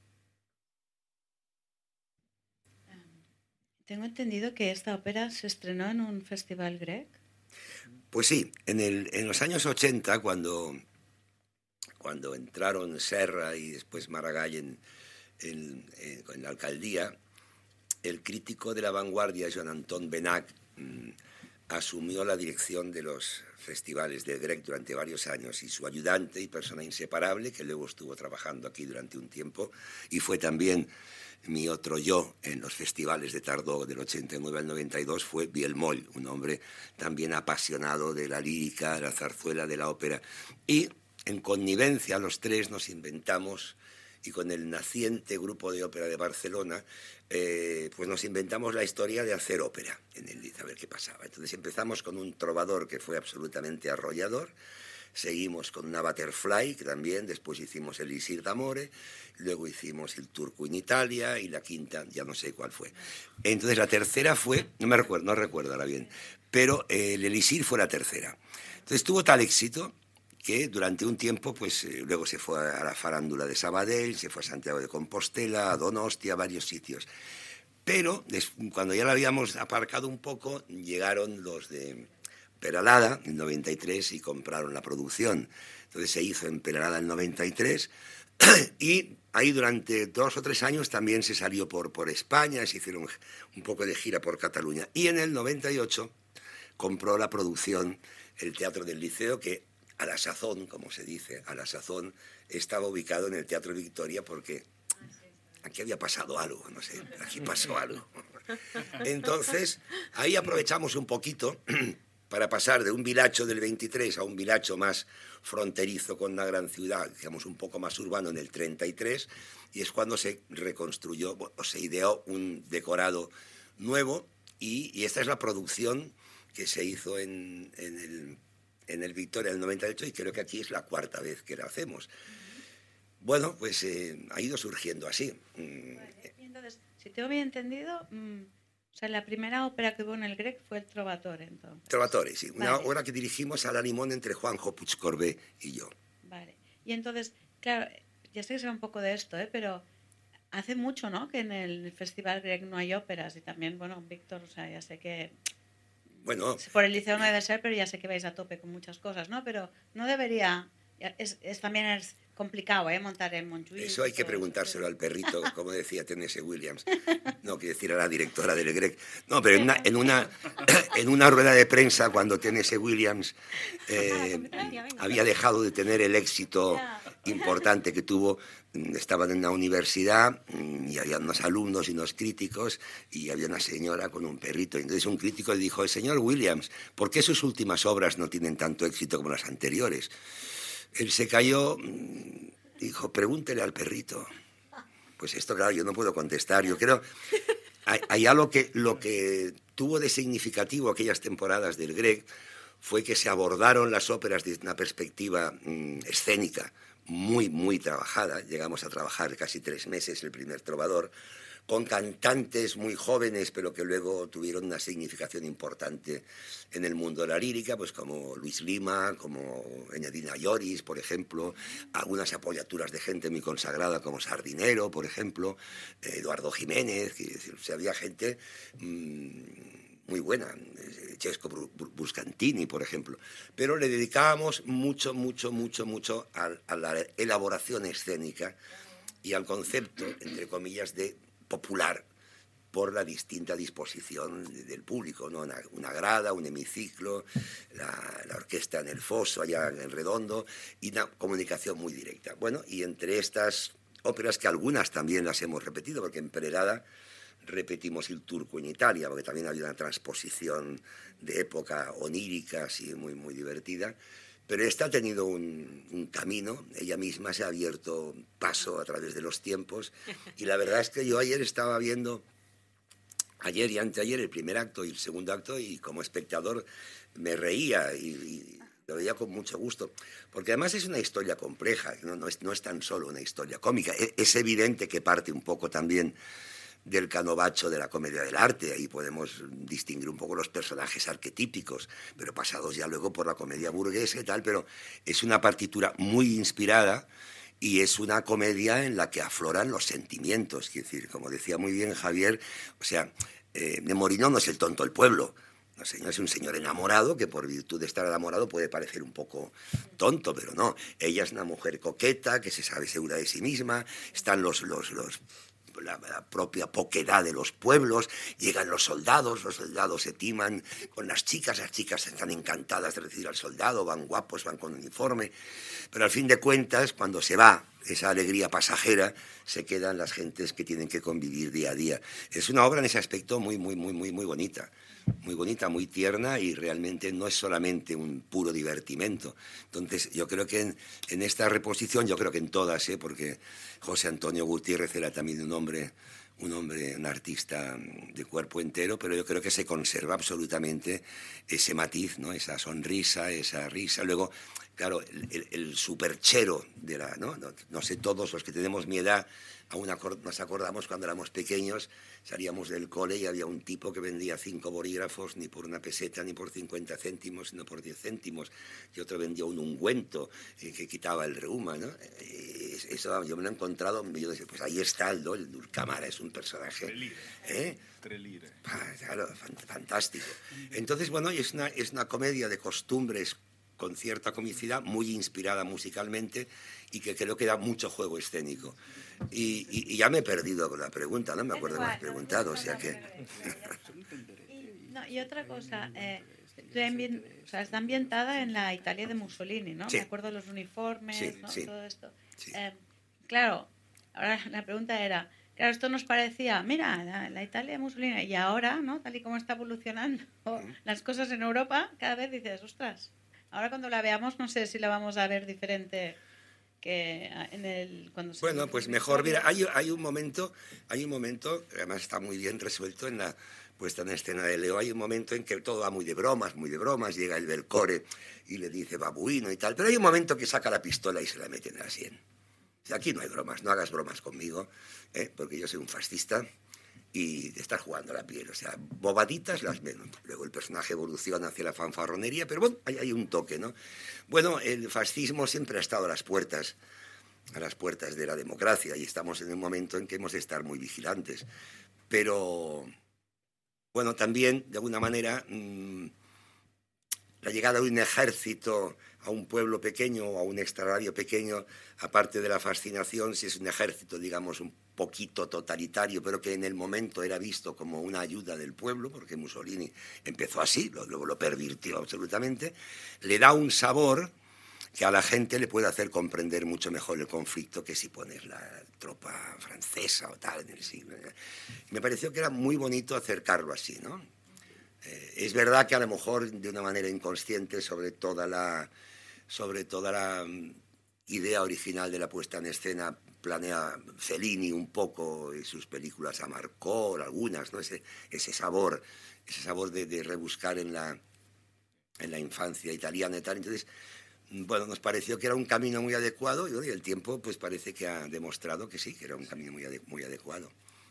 S7: Tengo entendido que esta ópera se estrenó en un festival grec.
S2: Pues sí, en, el, en los años ochenta, cuando, cuando entraron Serra y después Maragall en, en, en, en la alcaldía, el crítico de La Vanguardia, Joan Anton Benach, mmm, asumió la dirección de los festivales del Grec durante varios años, y su ayudante y persona inseparable, que luego estuvo trabajando aquí durante un tiempo y fue también mi otro yo en los festivales de Tardó del ochenta y nueve al noventa y dos, fue Biel Moll, un hombre también apasionado de la lírica, de la zarzuela, de la ópera. Y en connivencia los tres nos inventamos y con el naciente grupo de ópera de Barcelona, eh, pues nos inventamos la historia de hacer ópera en el Liz, a ver qué pasaba. Entonces empezamos con un trovador que fue absolutamente arrollador, seguimos con una Butterfly, que también, después hicimos el Elisir d'Amore, luego hicimos el Turco in Italia, y la quinta, ya no sé cuál fue. Entonces la tercera fue, no me recuerdo, no recuerdo ahora bien, pero eh, el Elisir fue la tercera. Entonces tuvo tal éxito que durante un tiempo, pues eh, luego se fue a la farándula de Sabadell, se fue a Santiago de Compostela, a Donostia, a varios sitios. Pero des, cuando ya la habíamos aparcado un poco, llegaron los de Peralada en noventa y tres y compraron la producción. Entonces se hizo en Peralada en noventa y tres y ahí durante dos o tres años también se salió por, por España, se hicieron un poco de gira por Cataluña. Y en el noventa y ocho compró la producción el Teatro del Liceo, que a la sazón, como se dice, a la sazón estaba ubicado en el Teatro Victoria, porque aquí había pasado algo, no sé, aquí pasó algo. Entonces ahí aprovechamos un poquito para pasar de un vilacho del veintitrés a un vilacho más fronterizo con una gran ciudad, digamos un poco más urbano, en el treinta y tres, y es cuando se reconstruyó, o se ideó un decorado nuevo, y, y esta es la producción que se hizo en, en, el, en el Victoria del noventa y ocho, y creo que aquí es la cuarta vez que la hacemos. Bueno, pues eh, ha ido surgiendo así.
S7: Vale. Y entonces, si tengo bien entendido... Mmm... O sea, la primera ópera que hubo en el Grec fue el Trovatore, entonces.
S2: Trovatore, sí. Una
S7: vale.
S2: obra que dirigimos a la limón entre Juanjo Puigcorbé y yo.
S7: Vale. Y entonces, claro, ya sé que será un poco de esto, ¿eh? Pero hace mucho, ¿no?, que en el Festival Grec no hay óperas. Y también, bueno, Víctor, o sea, ya sé que...
S2: Bueno...
S7: Por el liceo no debe ser, pero ya sé que vais a tope con muchas cosas, ¿no? Pero no debería... Es, es también es complicado, ¿eh?, montar en Montjuïc.
S2: Eso hay que preguntárselo al perrito, como decía Tennessee Williams. No, quiero decir a la directora del Grec. No, pero en una, en una, en una rueda de prensa, cuando Tennessee Williams eh, había dejado de tener el éxito importante que tuvo, estaban en una universidad y había unos alumnos y unos críticos, y había una señora con un perrito. Entonces un crítico le dijo: señor Williams, ¿por qué sus últimas obras no tienen tanto éxito como las anteriores? Él se cayó, dijo: pregúntele al perrito. Pues esto, claro, yo no puedo contestar. Yo creo, allá lo que, lo que tuvo de significativo aquellas temporadas del Grec fue que se abordaron las óperas desde una perspectiva mmm, escénica muy, muy trabajada. Llegamos a trabajar casi tres meses el primer Trovador, con cantantes muy jóvenes, pero que luego tuvieron una significación importante en el mundo de la lírica, pues como Luis Lima, como Eñadina Lloris, por ejemplo, algunas apoyaturas de gente muy consagrada como Sardinero, por ejemplo, Eduardo Jiménez, que, o sea, había gente mmm, muy buena, Cesco Buscantini, por ejemplo, pero le dedicábamos mucho, mucho, mucho, mucho a, a la elaboración escénica y al concepto, entre comillas, de popular, por la distinta disposición del público, ¿no? Una, una grada, un hemiciclo, la, la orquesta en el foso, allá en el redondo, y una comunicación muy directa. Bueno, y entre estas óperas, que algunas también las hemos repetido, porque en Perelada repetimos el Turco in Italia, porque también había una transposición de época onírica, así muy, muy divertida. Pero esta ha tenido un, un camino, ella misma se ha abierto paso a través de los tiempos, y la verdad es que yo ayer estaba viendo, ayer y anteayer, el primer acto y el segundo acto, y como espectador me reía y, y lo veía con mucho gusto, porque además es una historia compleja, no, no, es, no es tan solo una historia cómica, es, es evidente que parte un poco también del canovaccio de la comedia del arte. Ahí podemos distinguir un poco los personajes arquetípicos, pero pasados ya luego por la comedia burguesa y tal, pero es una partitura muy inspirada y es una comedia en la que afloran los sentimientos. Es decir, como decía muy bien Javier, o sea, eh, Nemorino no es el tonto del pueblo. El señor es un señor enamorado que por virtud de estar enamorado puede parecer un poco tonto, pero no. Ella es una mujer coqueta que se sabe segura de sí misma. Están los... los, los La, la propia poquedad de los pueblos, llegan los soldados, los soldados se timan con las chicas, las chicas están encantadas de recibir al soldado, van guapos, van con uniforme, pero al fin de cuentas, cuando se va esa alegría pasajera, se quedan las gentes que tienen que convivir día a día. Es una obra en ese aspecto muy, muy, muy, muy, muy bonita. muy bonita, muy tierna y realmente no es solamente un puro divertimento. Entonces yo creo que en, en esta reposición, yo creo que en todas, ¿eh? Porque José Antonio Gutiérrez era también un hombre, un hombre, un artista de cuerpo entero, pero yo creo que se conserva absolutamente ese matiz, ¿no? Esa sonrisa, esa risa. Luego, claro, el, el, el superchero de la, ¿no? ¿no? No sé, todos los que tenemos mi edad, aún acor nos acordamos cuando éramos pequeños, salíamos del cole y había un tipo que vendía cinco bolígrafos ni por una peseta ni por cincuenta céntimos, sino por diez céntimos, y otro vendía un ungüento eh, que quitaba el reuma, ¿no? Eh, eso yo me lo he encontrado, yo decía, pues ahí está el, ¿no? El Dulcamara, es un personaje. ¿Eh? Ah, claro, fantástico. Entonces, bueno, es una, es una comedia de costumbres con cierta comicidad, muy inspirada musicalmente y que creo que da mucho juego escénico. Y, y, y ya me he perdido con la pregunta, no me acuerdo que me has preguntado, o sea que...
S7: y, no, y otra cosa, eh, ambient, o sea, está ambientada en la Italia de Mussolini, ¿no?
S2: Sí.
S7: Me acuerdo de los uniformes,
S2: Sí,
S7: ¿no?
S2: sí.
S7: Todo esto.
S2: Sí.
S7: Eh, claro, ahora la pregunta era, claro, esto nos parecía, mira, la, la Italia de Mussolini, y ahora, ¿no? Tal y como está evolucionando mm. las cosas en Europa, cada vez dices, ostras, ahora cuando la veamos no sé si la vamos a ver diferente que en el cuando se
S2: bueno, pues mejor, mira, hay, hay un momento, hay un momento, además está muy bien resuelto en la puesta en escena de Leo, hay un momento en que todo va muy de bromas, muy de bromas, llega el Belcore y le dice babuino y tal, pero hay un momento que saca la pistola y se la mete en la sien. O sea, aquí no hay bromas, no hagas bromas conmigo, ¿eh? Porque yo soy un fascista y te estás jugando la piel, o sea, bobaditas las menos. Luego el personaje evoluciona hacia la fanfarronería, pero bueno, hay, hay un toque, ¿no? Bueno, el fascismo siempre ha estado a las puertas, a las puertas de la democracia y estamos en un momento en que hemos de estar muy vigilantes. Pero, bueno, también, de alguna manera, mmm, la llegada de un ejército a un pueblo pequeño o a un extrarradio pequeño, aparte de la fascinación, si es un ejército, digamos, un poquito totalitario, pero que en el momento era visto como una ayuda del pueblo, porque Mussolini empezó así, luego lo pervirtió absolutamente, le da un sabor que a la gente le puede hacer comprender mucho mejor el conflicto que si pones la tropa francesa o tal en el siglo. Me pareció que era muy bonito acercarlo así, ¿no? Eh, es verdad que a lo mejor de una manera inconsciente sobre toda la, sobre toda la idea original de la puesta en escena planea Fellini un poco y sus películas Amarcord, algunas, ¿no? Ese, ese sabor, ese sabor de, de rebuscar en la, en la infancia italiana y tal. Entonces, bueno, nos pareció que era un camino muy adecuado y, y el tiempo pues parece que ha demostrado que sí, que era un camino muy, ade muy adecuado.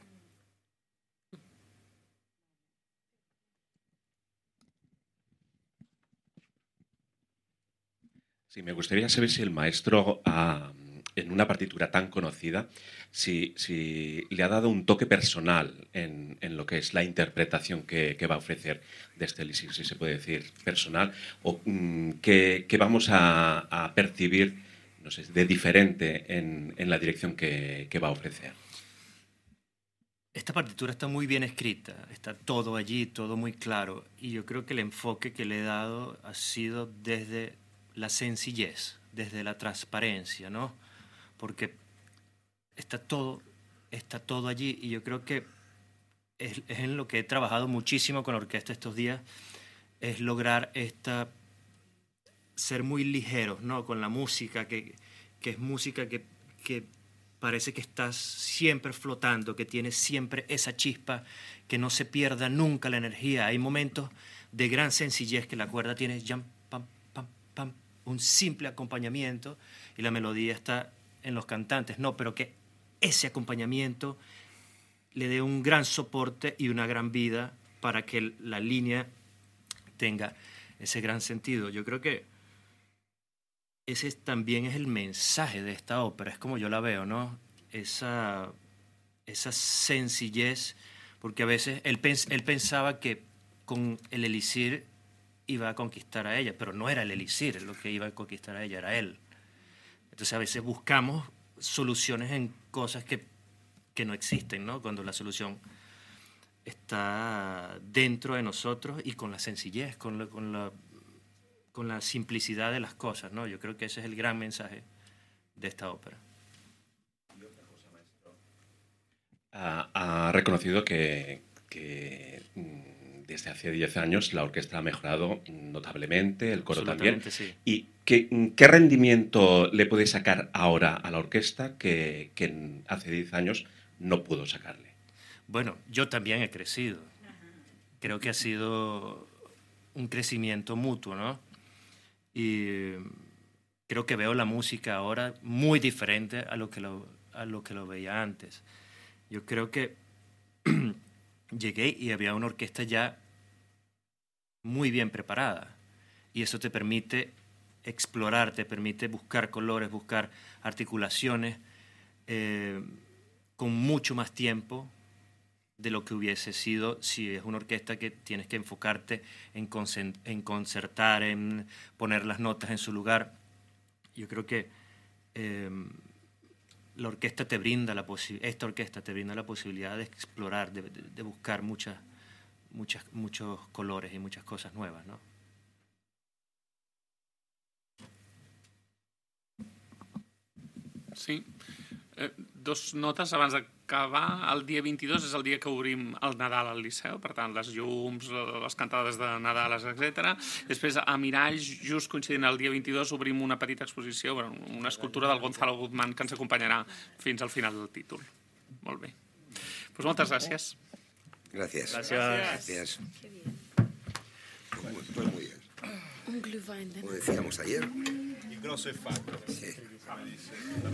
S9: Sí, me gustaría saber si el maestro, uh, en una partitura tan conocida, si, si le ha dado un toque personal en, en lo que es la interpretación que, que va a ofrecer de este elixir, si se puede decir personal, o um, que, que vamos a, a percibir, no sé, de diferente en, en la dirección que, que va a ofrecer.
S4: Esta partitura está muy bien escrita, está todo allí, todo muy claro, y yo creo que el enfoque que le he dado ha sido desde la sencillez, desde la transparencia, ¿no? Porque está todo, está todo allí y yo creo que es, es en lo que he trabajado muchísimo con la orquesta estos días, es lograr esta, ser muy ligeros, ¿no? Con la música, que, que es música que, que parece que estás siempre flotando, que tiene siempre esa chispa, que no se pierda nunca la energía. Hay momentos de gran sencillez que la cuerda tiene jam, pam, pam, pam, un simple acompañamiento y la melodía está en los cantantes, no, pero que ese acompañamiento le dé un gran soporte y una gran vida para que la línea tenga ese gran sentido. Yo creo que ese también es el mensaje de esta ópera, es como yo la veo, ¿no? Esa, esa sencillez, porque a veces él, pens él pensaba que con el elixir iba a conquistar a ella, pero no era el elixir lo que iba a conquistar a ella, era él. Entonces a veces buscamos soluciones en cosas que, que no existen, ¿no? Cuando la solución está dentro de nosotros y con la sencillez, con la, con la, con la simplicidad de las cosas, ¿no? Yo creo que ese es el gran mensaje de esta ópera.
S9: Ha, ha reconocido que, que desde hace diez años la orquesta ha mejorado notablemente, el coro también.
S4: Sí.
S9: ¿Y qué, qué rendimiento le puede sacar ahora a la orquesta que, que hace diez años no pudo sacarle?
S4: Bueno, yo también he crecido. Creo que ha sido un crecimiento mutuo, ¿no? Y creo que veo la música ahora muy diferente a lo que lo, a lo, que lo veía antes. Yo creo que llegué y había una orquesta ya muy bien preparada. Y eso te permite explorar, te permite buscar colores, buscar articulaciones eh, con mucho más tiempo de lo que hubiese sido si es una orquesta que tienes que enfocarte en, concent- en concertar, en poner las notas en su lugar. Yo creo que eh, la orquesta te brinda la posi- esta orquesta te brinda la posibilidad de explorar, de, de, de buscar muchas, muchas, muchos colores y muchas cosas nuevas, ¿no?
S1: Sí. Eh, dos notes abans d'acabar. El dia vint-i-dos és el dia que obrim el Nadal al Liceu, per tant, les llums, les cantades de Nadal, etcètera. Després, a Miralls, just coincidint el dia vint-i-dos, obrim una petita exposició, bueno, una escultura del Gonzalo Guzmán que ens acompanyarà fins al final del títol. Molt bé. Pues moltes gràcies.
S2: Gracias.
S4: Gracias.
S2: Gracias.
S5: Qué bien.
S2: Pues, pues muy bien.
S5: Un Glühwein de
S2: Como decíamos ayer.
S3: Il grosso è fatto.
S2: Sí.